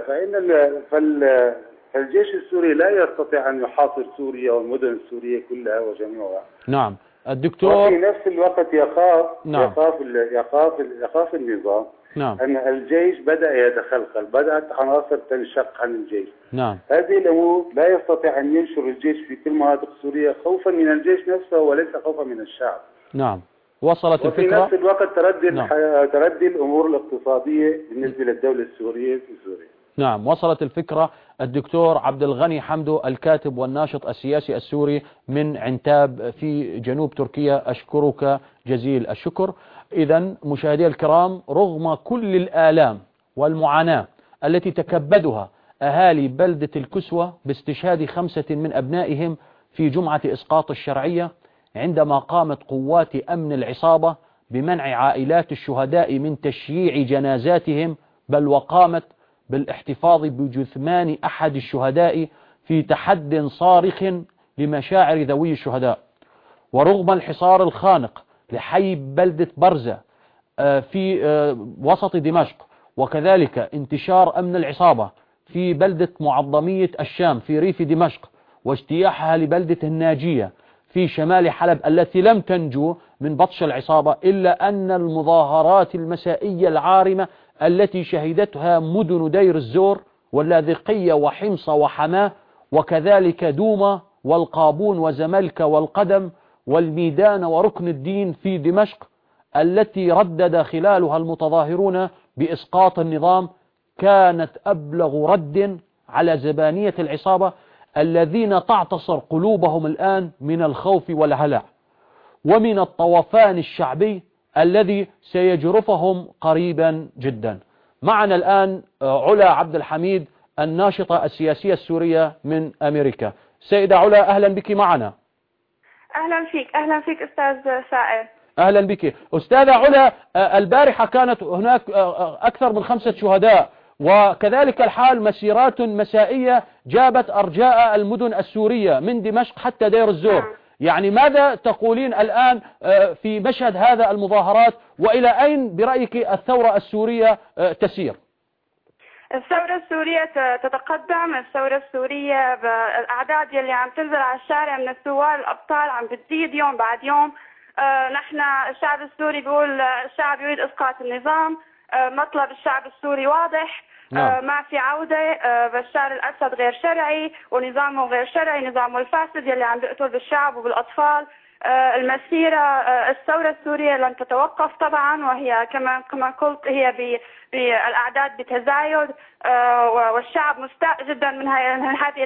فالجيش السوري لا يستطيع أن يحاصر سوريا والمدن السورية كلها وجميعها. نعم الدكتور. وفي نفس الوقت نعم. يخاف النظام نعم. أن الجيش بدأ يتخلخل، بدأت عناصر تنشق عن الجيش. نعم. هذه الأمور لا يستطيع أن ينشر الجيش في كل مناطق سوريا خوفا من الجيش نفسه وليس خوفا من الشعب. نعم. وصلت وفي الفكرة. نفس الوقت نعم. تردي الأمور الاقتصادية بالنسبة للدولة السورية في سوريا. نعم، وصلت الفكرة. الدكتور عبد الغني حمدو، الكاتب والناشط السياسي السوري من عنتاب في جنوب تركيا، أشكرك جزيل الشكر. إذن مشاهدي الكرام، رغم كل الآلام والمعاناة التي تكبدها أهالي بلدة الكسوة باستشهاد 5 من أبنائهم في جمعة إسقاط الشرعية، عندما قامت قوات أمن العصابة بمنع عائلات الشهداء من تشييع جنازاتهم، بل وقامت بالاحتفاظ بجثمان أحد الشهداء في تحد صارخ لمشاعر ذوي الشهداء، ورغم الحصار الخانق لحي بلدة برزة في وسط دمشق، وكذلك انتشار أمن العصابة في بلدة معظمية الشام في ريف دمشق، واجتياحها لبلدة الناجية في شمال حلب التي لم تنجو من بطش العصابة، إلا أن المظاهرات المسائية العارمة التي شهدتها مدن دير الزور واللاذقية وحمص وحماه وكذلك دوما والقابون وزملكة والقدم والميدان وركن الدين في دمشق، التي ردد خلالها المتظاهرون بإسقاط النظام، كانت أبلغ رد على زبانية العصابة الذين تعتصر قلوبهم الآن من الخوف والهلع ومن الطوفان الشعبي الذي سيجرفهم قريبا جدا. معنا الآن علا عبد الحميد، الناشطة السياسية السورية من أمريكا. سيدة علا، أهلا بك معنا. أهلا فيك. أهلا فيك أستاذ سائل. أهلا بك أستاذة علا. البارحة كانت هناك أكثر من 5 شهداء، وكذلك الحال مسيرات مسائية جابت أرجاء المدن السورية من دمشق حتى دير الزور. يعني ماذا تقولين الآن في مشهد هذا المظاهرات، وإلى أين برأيك الثورة السورية تسير؟ الثورة السورية تتقدم. الثورة السورية بالأعداد يلي عم تنزل على الشارع من الثوار الأبطال عم بتزيد يوم بعد يوم. نحن الشعب السوري بيقول الشعب يريد إسقاط النظام. مطلب الشعب السوري واضح. ما في عودة. بشار الأسد غير شرعي ونظامه غير شرعي، نظامه الفاسد يلي عم بيقتل بالشعب وبالأطفال. المسيرة الثورة السورية لن تتوقف طبعا، وهي كما قلت هي بالأعداد بتزايد، والشعب مستاء جدا من هذه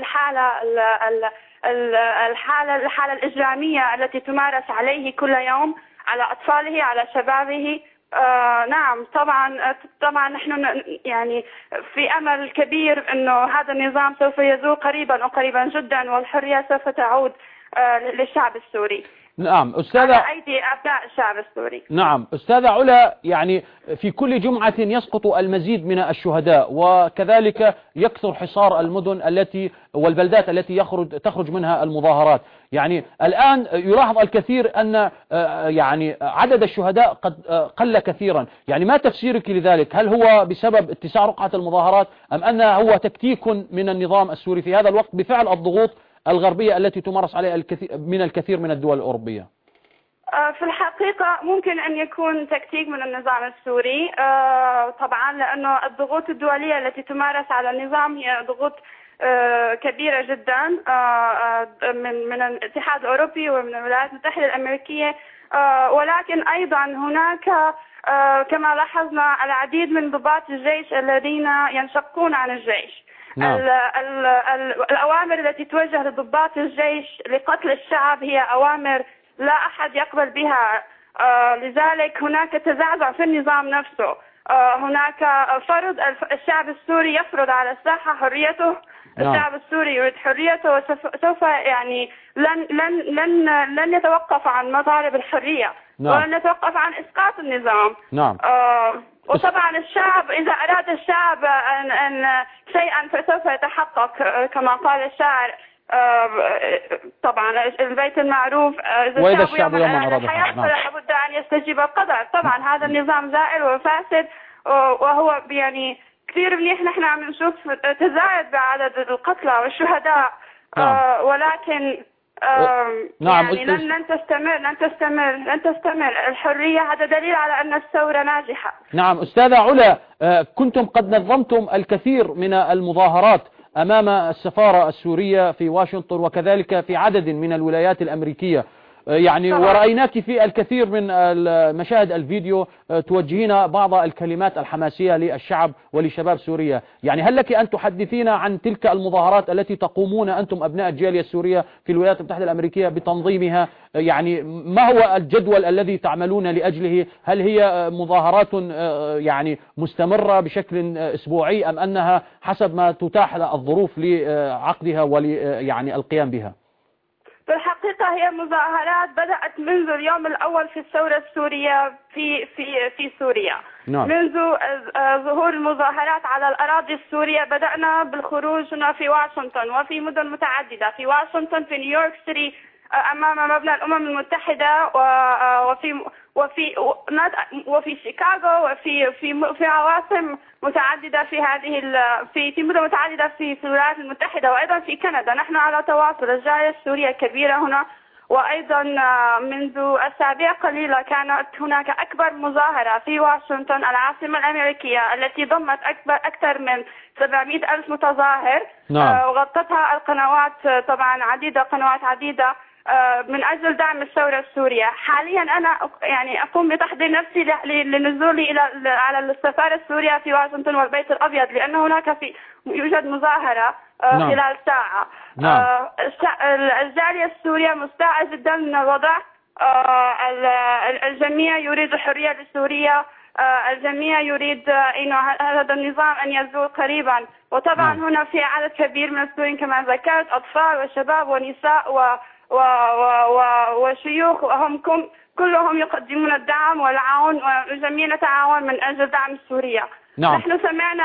الحالة الإجرامية التي تمارس عليه كل يوم، على أطفاله، على شبابه. نعم طبعا نحن يعني في أمل كبير أنه هذا النظام سوف يزول قريبا وقريبا جدا، والحرية سوف تعود للشعب السوري. نعم أستاذة، على أيدي أبناء الشعب السوري. نعم أستاذة علا، يعني في كل جمعة يسقط المزيد من الشهداء، وكذلك يكثر حصار المدن التي والبلدات التي تخرج منها المظاهرات. يعني الآن يلاحظ الكثير أن يعني عدد الشهداء قد قل كثيرا. يعني ما تفسيرك لذلك؟ هل هو بسبب اتساع رقعة المظاهرات، أم أن هو تكتيك من النظام السوري في هذا الوقت بفعل الضغوط الغربية التي تمارس عليها الكثير من الدول الأوروبية؟ في الحقيقة ممكن أن يكون تكتيك من النظام السوري طبعا، لأنه الضغوط الدولية التي تمارس على النظام هي ضغوط كبيرة جدا من الاتحاد الأوروبي ومن الولايات المتحدة الأمريكية. ولكن أيضا هناك كما لاحظنا العديد من ضباط الجيش الذين ينشقون عن الجيش. نعم. الأوامر التي توجه لضباط الجيش لقتل الشعب هي أوامر لا أحد يقبل بها. لذلك هناك تزعزع في النظام نفسه. هناك فرض، الشعب السوري يفرض على الساحة حريته. نعم. الشعب السوري يريد حريته، وسوف يعني لن يتوقف عن مطالب الحرية. نعم. ولن يتوقف عن إسقاط النظام. نعم. وطبعا الشعب إذا أراد الشعب أن شيئا فسوف يتحقق كما قال الشاعر. طبعا البيت المعروف وإذا الشعب يوما أراد الحياة فلا بد أن يستجيب القدر. طبعا هذا النظام زائل وفاسد، وهو يعني كثير منيح نحن عم نشوف تزايد بعدد القتلى والشهداء. ولكن نعم. يعني لن تستمر الحرية. هذا دليل على أن الثورة ناجحة. نعم أستاذة علا، كنتم قد نظمتم الكثير من المظاهرات أمام السفارة السورية في واشنطن وكذلك في عدد من الولايات الأمريكية، يعني ورأيناك في الكثير من مشاهد الفيديو توجهين بعض الكلمات الحماسية للشعب ولشباب سوريا. يعني هل لك أن تحدثينا عن تلك المظاهرات التي تقومون أنتم أبناء الجالية السورية في الولايات المتحدة الأمريكية بتنظيمها؟ يعني ما هو الجدول الذي تعملون لأجله؟ هل هي مظاهرات يعني مستمرة بشكل أسبوعي أم أنها حسب ما تتاح الظروف لعقدها يعني القيام بها؟ في الحقيقة هي مظاهرات بدأت منذ اليوم الأول في الثورة السورية في سوريا. نعم. منذ ظهور المظاهرات على الأراضي السورية بدأنا بالخروج هنا في واشنطن وفي مدن متعددة، في واشنطن، في نيويورك سيتي أمام مبنى الأمم المتحدة، وفي شيكاغو، وفي عواصم متعددة في مدن متعددة في الولايات المتحدة، وأيضا في كندا. نحن على تواصل. الجالية السورية كبيرة هنا، وأيضا منذ أسابيع قليلة كانت هناك أكبر مظاهرة في واشنطن العاصمة الأمريكية التي ضمت أكثر من 700,000 متظاهر. نعم. وغطتها القنوات طبعا قنوات عديدة من أجل دعم الثورة السورية. حاليا أنا يعني أقوم بتحضير نفسي لنزولي على السفارة السورية في واشنطن والبيت الأبيض، لأن هناك يوجد مظاهرة نعم. خلال ساعة. نعم. الجالية السورية مستاءة جدا من الوضع. الجميع يريد الحرية لسوريا. الجميع يريد إنه هذا النظام أن يزول قريبا. وطبعا هنا في عدد كبير من السوريين كما ذكرت، أطفال وشباب ونساء وشيوخ، وهم كلهم يقدمون الدعم والعون، وجميع نتعاون من أجل دعم سوريا. نعم. نحن سمعنا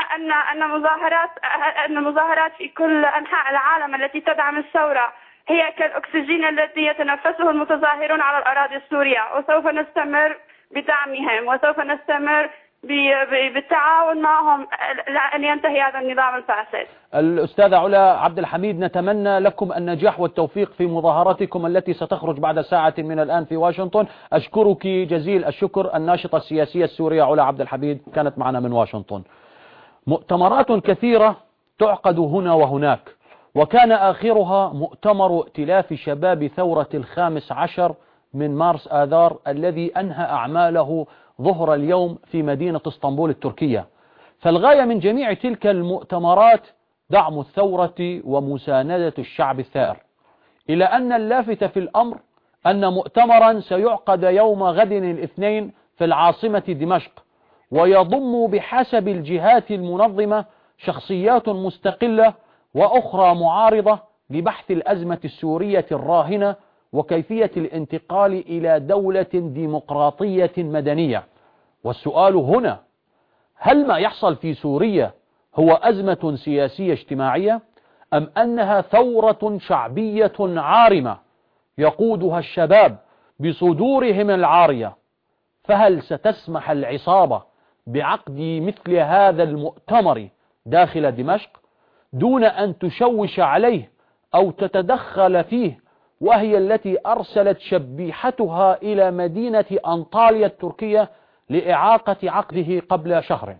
أن مظاهرات في كل أنحاء العالم التي تدعم الثورة هي كالأكسجين الذي يتنفسه المتظاهرون على الأراضي السورية، وسوف نستمر بدعمهم، وسوف نستمر بالتعاون معهم لأن ينتهي هذا النظام الفاسد. الأستاذة علا عبد الحميد، نتمنى لكم النجاح والتوفيق في مظاهراتكم التي ستخرج بعد ساعة من الآن في واشنطن. أشكرك جزيل الشكر. الناشطة السياسية السورية علا عبد الحميد كانت معنا من واشنطن. مؤتمرات كثيرة تعقد هنا وهناك، وكان آخرها مؤتمر ائتلاف شباب ثورة 15 من مارس آذار الذي أنهى أعماله ظهر اليوم في مدينة اسطنبول التركية. فالغاية من جميع تلك المؤتمرات دعم الثورة ومساندة الشعب الثائر، إلى أن اللافت في الأمر أن مؤتمرا سيعقد يوم غد الاثنين في العاصمة دمشق، ويضم بحسب الجهات المنظمة شخصيات مستقلة وأخرى معارضة لبحث الأزمة السورية الراهنة وكيفية الانتقال إلى دولة ديمقراطية مدنية. والسؤال هنا، هل ما يحصل في سوريا هو أزمة سياسية اجتماعية أم أنها ثورة شعبية عارمة يقودها الشباب بصدورهم العارية؟ فهل ستسمح العصابة بعقد مثل هذا المؤتمر داخل دمشق دون أن تشوش عليه أو تتدخل فيه، وهي التي أرسلت شبيحتها إلى مدينة أنطاليا التركية لإعاقة عقده قبل شهر؟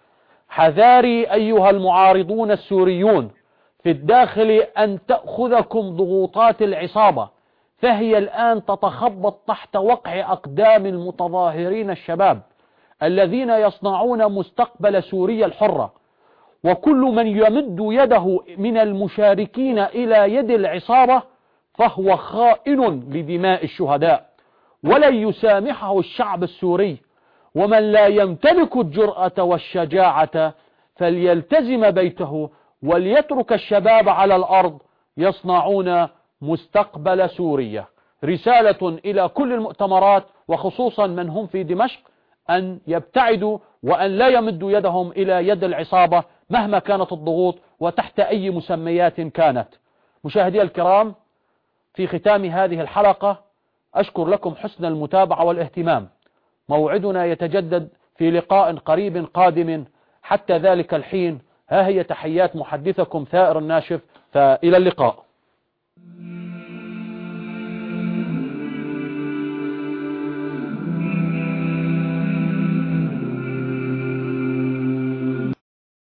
حذاري أيها المعارضون السوريون في الداخل أن تأخذكم ضغوطات العصابة، فهي الآن تتخبط تحت وقع أقدام المتظاهرين الشباب الذين يصنعون مستقبل سوريا الحرة. وكل من يمد يده من المشاركين إلى يد العصابة فهو خائن لدماء الشهداء، ولن يسامحه الشعب السوري. ومن لا يمتلك الجرأة والشجاعة فليلتزم بيته وليترك الشباب على الأرض يصنعون مستقبل سوريا. رسالة إلى كل المؤتمرات وخصوصا من هم في دمشق أن يبتعدوا وأن لا يمدوا يدهم إلى يد العصابة مهما كانت الضغوط وتحت أي مسميات كانت. مشاهدي الكرام، في ختام هذه الحلقة أشكر لكم حسن المتابعة والاهتمام. موعدنا يتجدد في لقاء قريب قادم. حتى ذلك الحين ها هي تحيات محدثكم ثائر الناشف، فإلى اللقاء.